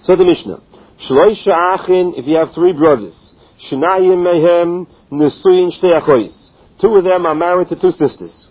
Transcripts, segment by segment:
So the Mishnah, Shloisha Achin, if you have three brothers, Shnayim Mehem Nesuyin Shtei Achois. Two of them are married to two sisters.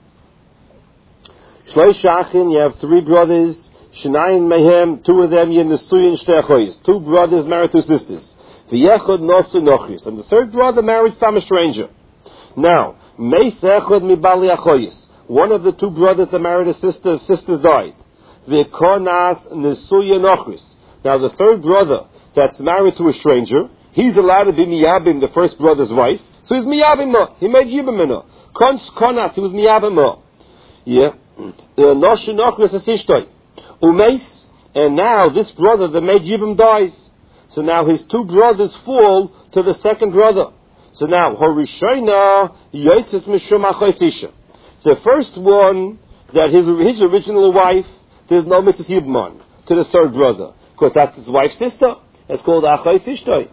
Shloisha Achin, you have three brothers, Shnayim Mehem, two of them you Nesuyin Shtei Achois. Two brothers married to sisters. V'yechod Nosu Nochris. And the third brother married from a stranger. Now, Meis Echod Mibali Achois. One of the two brothers that married a sister, sisters died. V'konas Nesuyin Nochris. Now the third brother that's married to a stranger, he's allowed to be miyabim, the first brother's wife. So he's miyabim her. He made yibim in her. Konas, he was miyabim her. Yeah. Noshin Nochris Asishtoi. Umeis, and now this brother that made yibim dies. So now his two brothers fall to the second brother. So now, Horishoina Yotzes Mishum Achoisisha. The first one, that his original wife, there's no mitzvah yibim on, to the third brother. Because that's his wife's sister. It's called Achoisishtoi.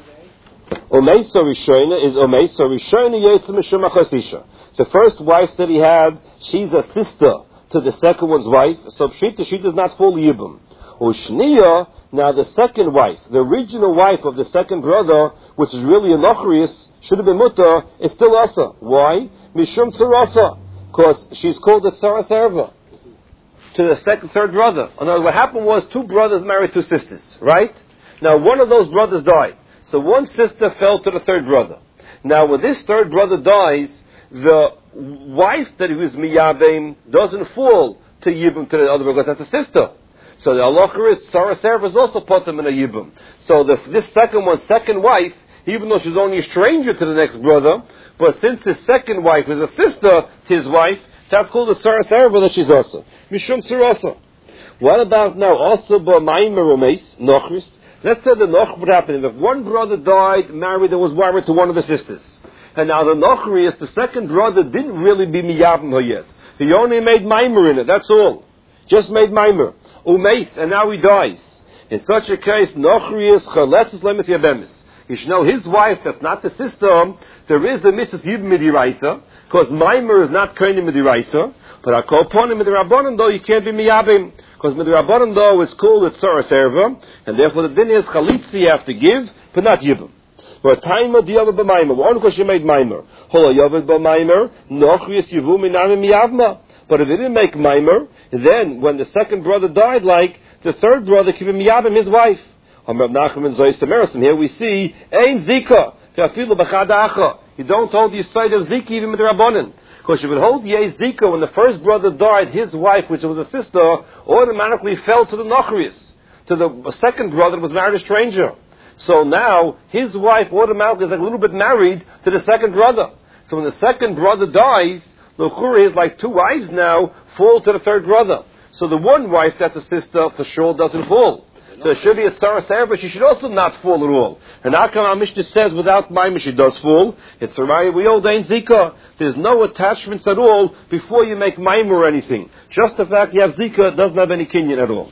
Omeisa Rishoina is Omeisa Rishoina Yotzes Mishum Achoisisha. The first wife that he had, she's a sister to the second one's wife, so she does not fall yibum. Ushniya, now the second wife, the original wife of the second brother, which is really a nochrius, should have been mutter, is still asa. Why? Mishum tzarasa, because she's called a tzaras erva to the third brother. In other words, what happened was two brothers married two sisters, right? Now one of those brothers died, so one sister fell to the third brother. Now when this third brother dies, the wife that he was miyabim doesn't fall to yibum to the other brother, because that's a sister. So the halacha is Sarah Serv is also potem in a yibum. So this second wife, even though she's only a stranger to the next brother, but since his second wife is a sister to his wife, that's called the Sarah Serv that she's also Mishum Sarasa. What about now also b'maimer umeis nochris? Let's say the noch would happen if one brother died, married, and was married to one of the sisters, and now the nochris, the second brother didn't really be miyabim her yet. He only made maimer in it. That's all. Just made maimer. Umeis, and now he dies. In such a case, Nochrius Chaletzes Lemes Yabemis. You should know his wife, that's not the sister, there is a mitzvah yibim midiraisa, because Maimer is not koine midiraisa, but Akoponim midirabonim, though you can't be miyabim, because midirabonim, though, is called at Sarah Serva, and therefore the din is Chalitzi you have to give, but not yibim. But time of the other b'maimer, one because she made Maimer. Holo Yovid b'maimer, Nochrius Yivu minamim miyavma. But if he didn't make maimer, then when the second brother died, like the third brother, give him miyabim his wife. Here we see ein zika. You don't hold the side of zika even with the rabbanon, because you would hold ye zika when the first brother died, his wife, which was a sister, automatically fell to the nochris, to the second brother that was married a stranger. So now his wife automatically is like a little bit married to the second brother. So when the second brother dies, the L'churi is like two wives now fall to the third brother. So the one wife that's a sister for sure doesn't fall. So it should be a Sarah Sarah, but she should also not fall at all. And how come our Mishnah says without Maimah she does fall? It's a raya we hold ein zika. There's no attachments at all before you make Maimah or anything. Just the fact you have zika doesn't have any kinyan at all.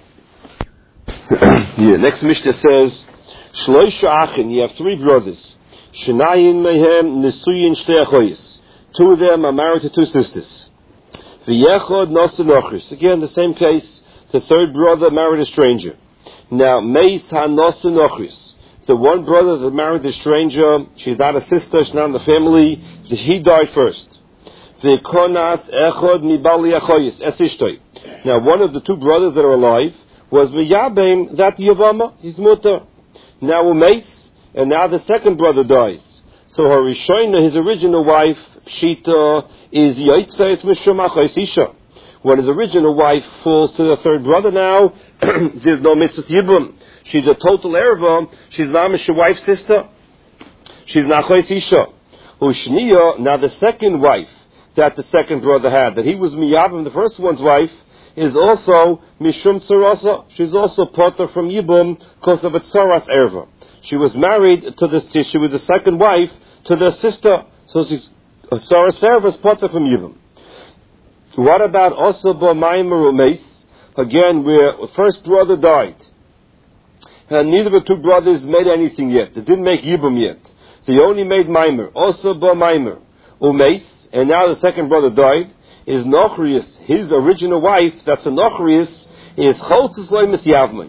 Next Mishnah says, Shloisha Achin, you have three brothers. Shnayin mehem nesuyin shtei achoyis. Two of them are married to two sisters. V'yechod nosu nochris. Again, the same case. The third brother married a stranger. Now, meis ha-nosu nochris. The one brother that married the stranger, she's not a sister, she's not in the family, he died first. V'konas echod mibali achoyis esishtoi. Now, one of the two brothers that are alive was miyabim, that yavama, his mutter. Now, umeis, and now the second brother dies. So her Rishoina, his original wife, Pshita, is Yotzes Mishum Achoisisha. When his original wife falls to the third brother now, there's no mitzvah yibum. She's a total erva. She's mamish your wife's sister. She's Nachoisisha. Ushniya, now the second wife that the second brother had, that he was miyabim, the first one's wife, is also Mishum Tzarasa. She's also potter from yibum because of a tzaras erva. She was married to she was the second wife to the sister. So she's Sarah Servus potter from Yibam. What about also b'maimer umeis? Again, where the first brother died, and neither of the two brothers made anything yet. They didn't make Yibam yet. They only made maimer. Also b'maimer umeis, and now the second brother died. Is Nochrius, his original wife? That's a Nochrius. Is Choltzes loy misyavmos.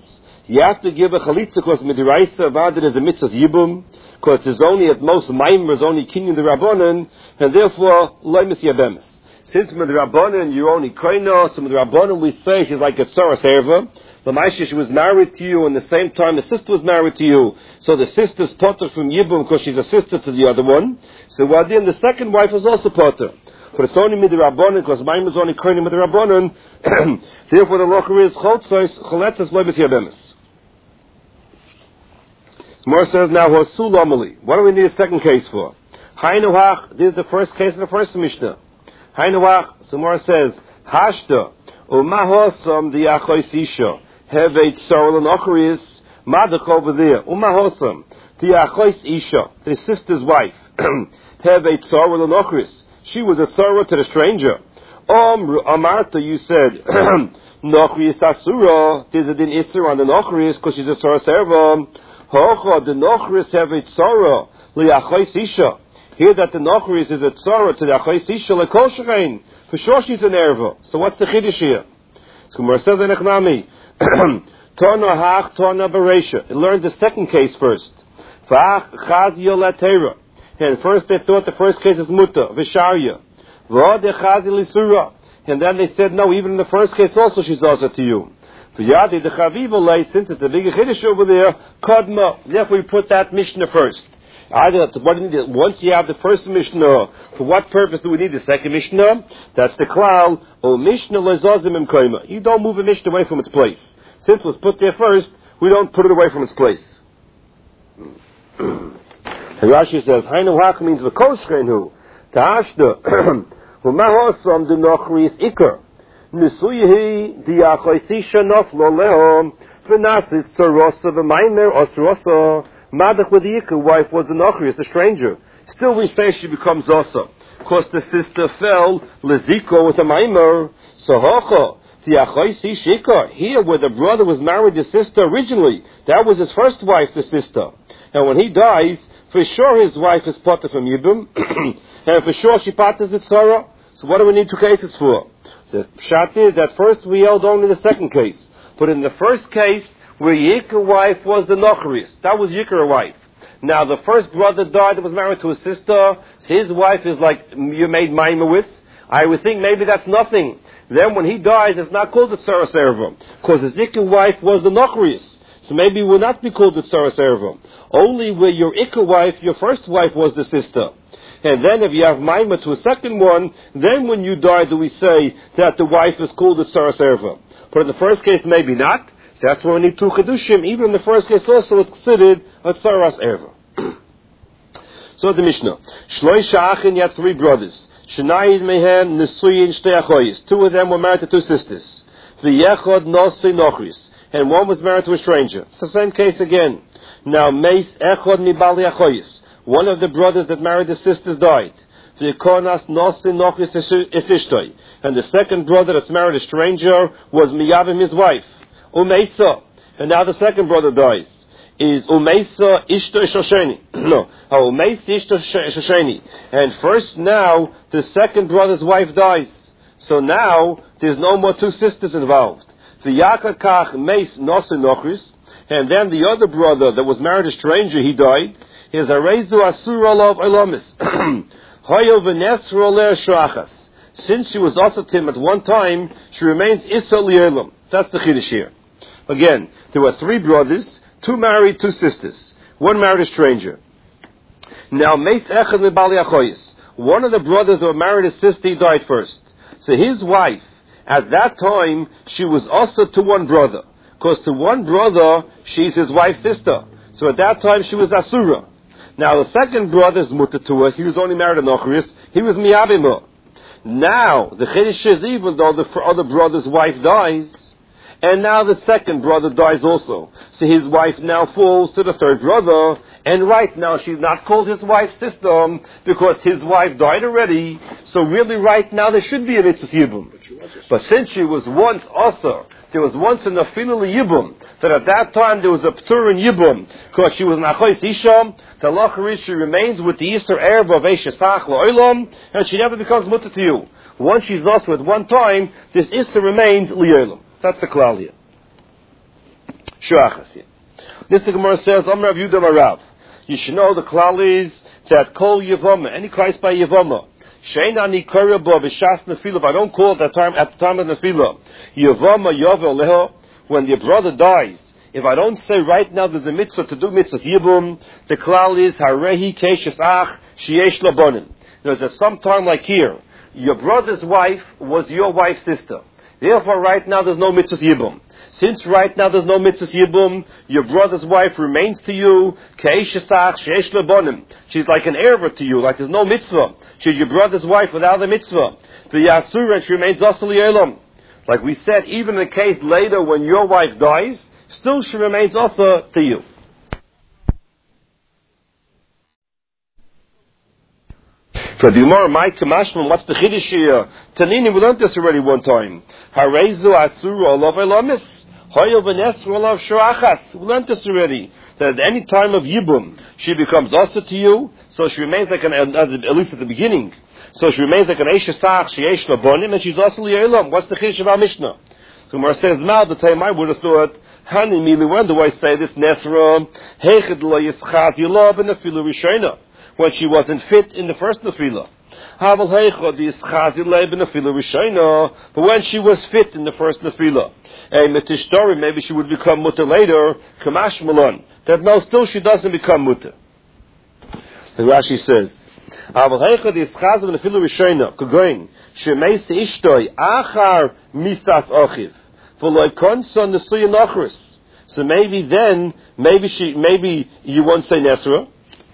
You have to give a chalitza because midiraisa avada is a mitzvah yibum, because there's only at most maimer is only kinyan the rabbanon, and therefore loimis yabemis. Since midirabbanon you're only koino, so midirabbanon we say she's like a tzara serva. The Maisha, she was married to you, and at the same time the sister was married to you. So the sister's potter from Yibum because she's a sister to the other one. So Wadin, the second wife, was also potter. But it's only midirabbanon because mine was only koine midirabbanon. Therefore, the locher is choletzes loibet yabemis. Gemara says now, Hosul Amali. What do we need a second case for? Hainuach. This is the first case in the first Mishnah. Hainuach. So Gemara says, Hashta umahosam the achois isha. Hevet Sarlan Ochris, Madach over there, Umahosam, the Achois Isha, the sister's wife, Hevet Sarlan Ochris. She was a sorrow to the stranger. Amarta, you said, Nochris Asura, there's a din Isser on the Nochris, because she's a sorrow serva. Hocha, the Nochris Hevet Sarah, the Achois Isha. Here that the Nochris is a sorrow to the Achois Isha, like Kol Sherein. For sure she's an erva. So what's the Chiddush here? So Gemara says in Echnami, Tona hach tona bereisha. It learned the second case first. V'ach chazio latera. And first they thought the first case is muta v'sharya. V'od echazi lisura. And then they said no, even in the first case also she's also to you. V'yadi dechaviva lay, since it's a big chiddush over there, kodma. Therefore we put that Mishnah first. Once you have the first Mishnah, for what purpose do we need the second Mishnah? That's the klal. O Mishnah lezazim im koima. You don't move a Mishnah away from its place. Since it was put there first, we don't put it away from its place. And Rashi says, Hainu hak means v'koshreinu. Ta'ashda. U'mahosam de nochris ikar. Nisuyihi diachoisisha noflo leho. V'nasis sarosa v'maimer osrosa. Madach with the Yikah wife was the Nochris, the stranger. Still we say she becomes Osa. Because the sister fell, Leziko with a Maimer. So Hocha, the Achoisi Shikar. Here where the brother was married to the sister originally, that was his first wife, the sister. And when he dies, for sure his wife is Potter from Yibum. And for sure she Potters the Tzara. So what do we need two cases for? So Pshat is that first we held only the second case. But in the first case, where Yikar wife was the Nochris. That was Yikar wife. Now the first brother died that was married to his sister. So his wife is like you made Maima with. I would think maybe that's nothing. Then when he dies, it's not called the Tzara Serva. Because his Yikar wife was the Nochris. So maybe it will not be called the Tzara Serva. Only where your Yikar wife, your first wife was the sister. And then if you have Maima to a second one, then when you die do we say that the wife is called the Tzara Serva. But in the first case maybe not. That's why we need two Chedushim. Even in the first case also it's considered a Tzaras Erva. So the Mishnah. Shloisha Achin, you had three brothers. Shnayid Mehen, Nesuyin, Shtei Achoyis. Two of them were married to two sisters. V'yechod Nosei Nochris. And one was married to a stranger. It's the same case again. Now, Meis Echod Mibali Achoyis. One of the brothers that married the sisters died. V'yekonas Nosei Nochris Efishtoi. And the second brother that's married a stranger was Miyavim, his wife. Umeisa, and now the second brother dies. Is Umeisa Ishto Shosheni? No, Umeisa Ishto Shosheni. And first now the second brother's wife dies. So now there's no more two sisters involved. The Yakakach Meis Nosei Nochris, and then the other brother that was married a stranger, he died. Is Arezu Asur Olav Elamis. Hoyo V'Nesro Le'er Shachas. Since she was also Tim at one time, she remains Issa Li'elam. That's the Chiddush here. Again, there were three brothers, two married, two sisters. One married a stranger. Now, Meis Echad Mibali Achoyis. One of the brothers that were married a sister, he died first. So his wife, at that time, she was also to one brother. Because to one brother, she's his wife's sister. So at that time, she was Asura. Now, the second brother is Mutter to her. He was only married a Nochris. He was Miyabimah. Now, the Chiddush is even though the other brother's wife dies, and now the second brother dies also. So his wife now falls to the third brother, and right now she's not called his wife's sister, because his wife died already, so really right now there should be a mitzvah yibum. But since she was once also, there was once an afilul yibum, that at that time there was a ptur in yibum, because she was an achois isha, the lachari she remains with the Yisr Erev of Eishesach La'olam, and she never becomes mutter to you. Once she's also at one time, this Yisr remains Li'olam. That's the klal here. Shuachas. This the Gemara says, Amar Rav Yehuda Rav. You should know the klal is that kol yevama, any Christ by yevama, sheina nikara bo b'shas nefila. If I don't call at the time of nefila, yevama yovel leho, when your brother dies. If I don't say right now there's a mitzvah to do mitzvahs yibum, the klal is harehi keshes ach sheyesh labonim. There's a sometime like here, your brother's wife was your wife's sister. Therefore, right now there's no mitzvahs yibum. Since right now there's no mitzvahs yibum, your brother's wife remains to you ke'eshes ach sheyesh labonim. She's like an erva to you, like there's no mitzvah. She's your brother's wife without the mitzvah. The yasur, and she remains asli elam. Like we said, even in the case later when your wife dies, still she remains also to you. For the Gemara, my Kamashman, what's the Chiddush here? Tanini, we learned this already one time. Harezu asuru olav elamis. Hoyo v'nesru olav shuachas. We learned this already. That at any time of Yibum, she becomes also to you, so she remains like at least at the beginning. So she remains like an Eishesach, Sheyesh Labonim, and she's also Li'elam. What's the Chiddush of our Mishnah? So Gemara says, Mal, the time I would have thought, Hani Mili, when do I say this? Nesra, Hechad Lo Yischaz Yilab in the Nefilah Rishona, when she wasn't fit in the first Nefilah. Havel Hechad Yischaz Yilab in the Nefilah Rishona, but when she was fit in the first Nefilah. A Metishtori, maybe she would become mutter later, Kamash Malon. That no, still she doesn't become mutter. The Rashi says, אבל היכד ישחז ונפילו ראשונה, כגוין, שמייס אשתוי אחר מיסס אחיו, ולא יקונסו נשוי נוחרס. So maybe then, maybe you won't say Nesra.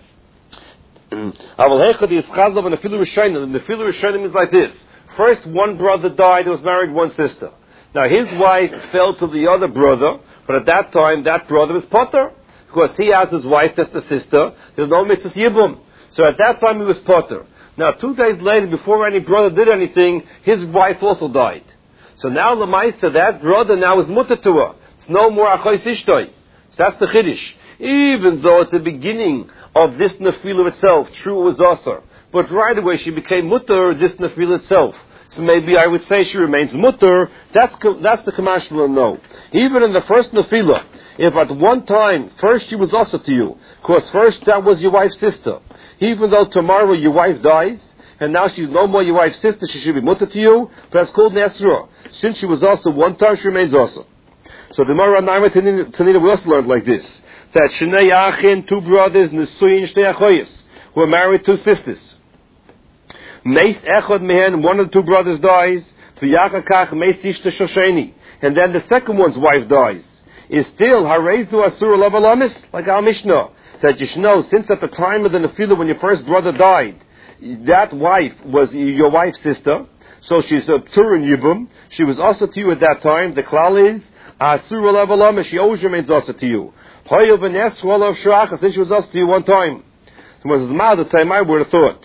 אבל היכד ישחז ונפילו ראשונה, the נפילו ראשונה means like this. First one brother died who was married one sister. Now his wife fell to the other brother, but at that time that brother was potter. Because he has his wife, that's the sister, there's no mitzvah yibum. So at that time he was potter. Now 2 days later, before any brother did anything, his wife also died. So now Lamaisa, that brother now is mutter to her. It's no more achois ishtoi. So that's the chiddush. Even though at the beginning of this nefilah itself, true it was asar, but right away she became mutter, this nefilah itself. So maybe I would say she remains mutter. That's the Kamash will know. Even in the first nefilah, if at one time, first she was also to you, because first that was your wife's sister. Even though tomorrow your wife dies, and now she's no more your wife's sister, she should be mutter to you, but that's called Nesra. Since she was also one time, she remains also. So the Gemara Naima Tanina, we also learned like this, that Shnei Achin, 2 brothers, Nesuyin Shnei Achoyes, who were married 2 sisters. Meis Echad Mehen, one of the 2 brothers dies, V'yachakach Meis Ishta Shosheni, and then the second one's wife dies. Is still Harezu Asur Olav Alamis, like our Mishnah. That you should know, since at the time of the Nefilah, when your first brother died, that wife was your wife's sister, so she's a Turin Yibum. She was also to you at that time. The klal is Asur Olav Alamis, she always remains also to you. Hoyo V'nes Olav Shurachas, since she was also to you one time. So was the time I would have thought.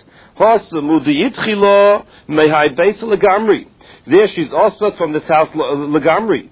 There she's also from this house Lagamri.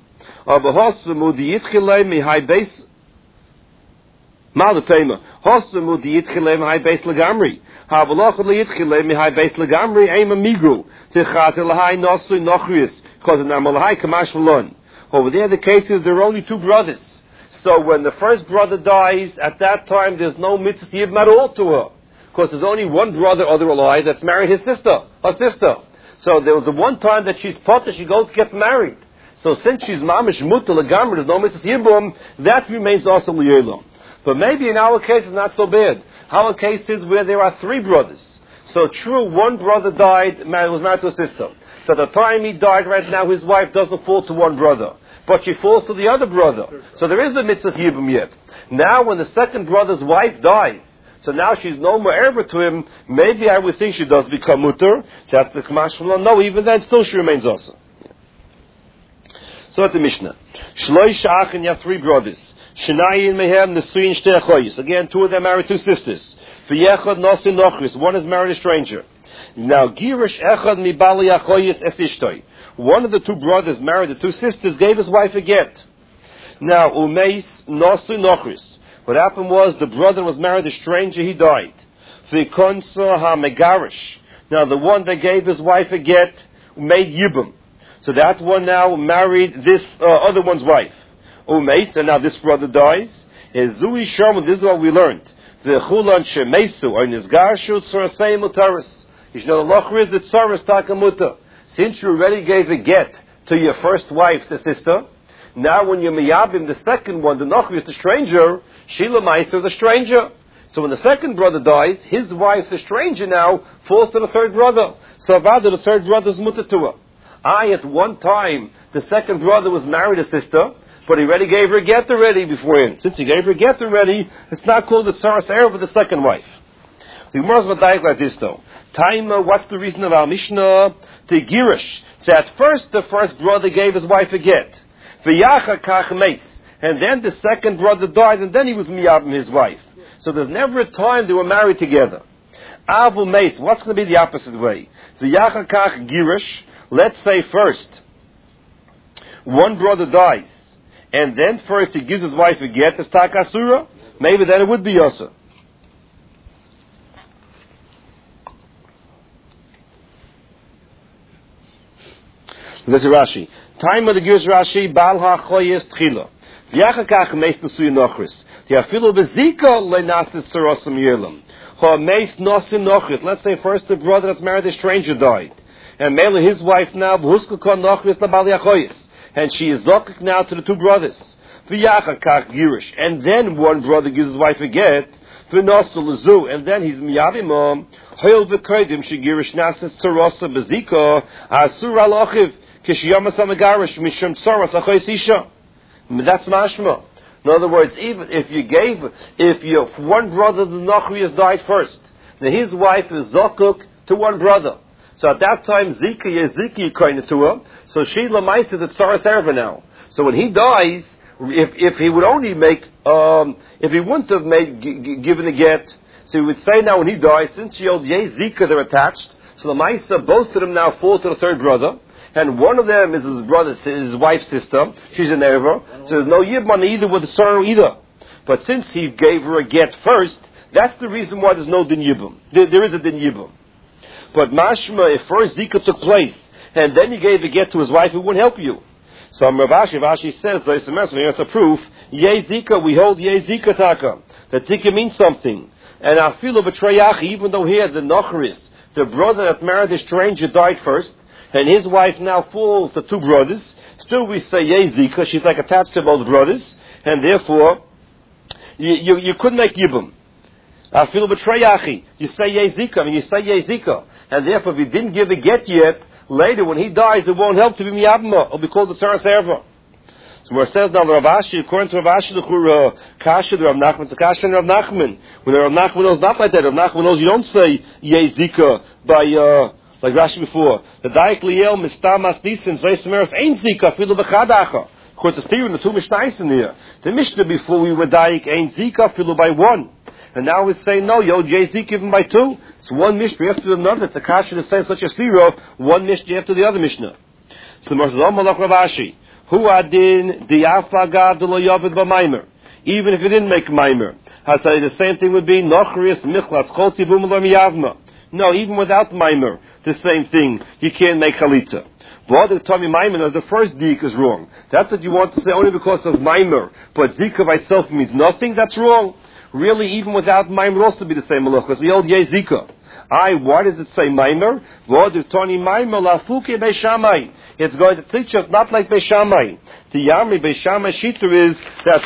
Malatema. Hosamu di Yitkile Mahai Beis Lagamri. Habalach Yitkile Mahai Beis Lagamri, Aima Migu, Tichatil Lahai Nosui Nochrius, because in Amalahai Kamash Malon. Over there, the case is there are only 2 brothers. So when the first brother dies, at that time there's no mitzvah yibum at all to her. Because there's only one brother, other alive, that's married her sister. So there was a one time that she's potter, she goes gets married. So since she's mamish mutal lagamri, there's no mitzvah yibum, that remains also liyelam. But maybe in our case it's not so bad. Our case is where there are 3 brothers. So true, one brother died, was married to a sister. So at the time he died, right now his wife doesn't fall to one brother, but she falls to the other brother. So there is a mitzvah yibum yet. Now when the second brother's wife dies, so now she's no more ever to him, maybe I would think she does become mutter. That's the Kamash Malon. No, even then still she remains also. So at the Mishnah. Shloish Achin, you have 3 brothers. Shnayin Mehem Nesuyin Shtei Achoyes. Again, 2 of them married 2 sisters. V'yechad Nosin Nochris. One is married a stranger. Now, Girish Echad Mibali Achoyes Esishtoi. One of the 2 brothers married the 2 sisters, gave his wife a get. Now, Umeis Nosin Nochris. What happened was the brother was married a stranger, he died. V'konsa HaMegarish. Now, the one that gave his wife a get made Yibum. So that one now married this other one's wife. Umeis, and now this brother dies. Zui Sherman, this is what we learned. The Chulan Shemesu, or Nizgarshu, Tsurasei Mutaris. You know, the Loch is the Tsuras Takamuta. Since you already gave a get to your first wife, the sister, now when you're Miyabim, the second one, the Nochri is the stranger, Shila Maisa is a stranger. So when the second brother dies, his wife, the stranger now, falls to the third brother. So Avada, the third brother is mutter to her. At one time, the second brother was married a sister, but he already gave her a get already beforehand. Since he gave her a get already, it's not called the Tsaras Erev of the second wife. The Gemara's Vadayik like this though. Taima, what's the reason of our Mishnah? To Girish. So at first, the first brother gave his wife a get. V'yacha kach meis. And then the second brother died, and then he was miyabim his wife. So there's never a time they were married together. Avu meis. What's going to be the opposite way? V'yacha kach girish. Let's say first, one brother dies, and then first he gives his wife a get, it's takasura. Maybe then it would be yosa. There's a Rashi. Time of the Girish Rashi, Baal HaChoyes Tchila. V'yachakach meis nesuy nochris. V'yafilu bezika le'nasis sarosam yirlam. Ha meis nosim nochris. Let's say first the brother that's married a stranger died. And Mele, his wife now, V'huskakon nochris la Baal HaChoyes. And she is zokik now to the two brothers. V'yachakach Girish. And then one brother gives his wife a get. V'nosul lezu. And then he's miyavimam. Hoyel v'koidim she Girish nasis sarosa bezika. Asur al-ochiv. That's mashma. In other words, even if your one brother, the Nachri, has died first, then his wife is Zokuk to one brother. So at that time, Ziki kind of to her. So she Lamaisa the Tsaras Erva now. So when he dies, if he would only make, if he wouldn't have given a get, so he would say now when he dies, since she old Zika, they're attached. So Lamaisa, both of them now fall to the third brother. And one of them is his brother, his wife's sister. She's an Erva. So there's no Yibman either with the sorrow either. But since he gave her a get first, that's the reason why there's no Din Yibum. There is a Din Yibum. But Mashma, if first Zika took place, and then he gave a get to his wife, it wouldn't help you. So Rashi says, it's a proof, Ye Zika, we hold Ye Zika Taka. That Zika means something. And I feel of a Treyach, even though here the Nochris, the brother that married the stranger, died first, and his wife now falls to two brothers, still we say Yezika, she's like attached to both brothers, and therefore, you couldn't make Yibum. Afilu b'treyachi, you say Yezika, and therefore if he didn't give a get yet, later when he dies it won't help to be Miyabma, it'll be called the Tsaras Erva. So where it says now, Rav Ashi, according to Rav Ashi, the Kasha, the Rav Nachman, it's a Kasha and Rav Nachman. When the Rav Nachman knows not like that, Rav Nachman knows you don't say Yezika by, like Rashi before, the Daik Liel Mistamas Nisan Zaysemeres Ain't Zika Filu Bechadacha. Of course, it's clear in the two Mishnahs in here. The Mishnah before we were Daik Ain't Zika Filu by one, and now we say no, Jay Zika even by two. It's one Mishnah after another. It's a Kasha that says such a zero, one Mishnah after the other Mishnah. So Moses Malach Rav Ashi, Hu Adin Diafaga Delo Yovid B'Maimer. Even if it didn't make Maimer, I'll tell you the same thing would be Nochris Michlas Chol Tivum Lo Miyavma. No, even without Maimer, the same thing. You can't make Chalitza. But the Tommy Maimer, the first Dik is wrong. That's what you want to say only because of Maimer. But Zika by itself means nothing, that's wrong. Really, even without Maimer, would also be the same Malachas. We hold Ye Zika. Why does it say Maimer? It's going to teach us not like Beishamai. The Yami Beishamai Shita is that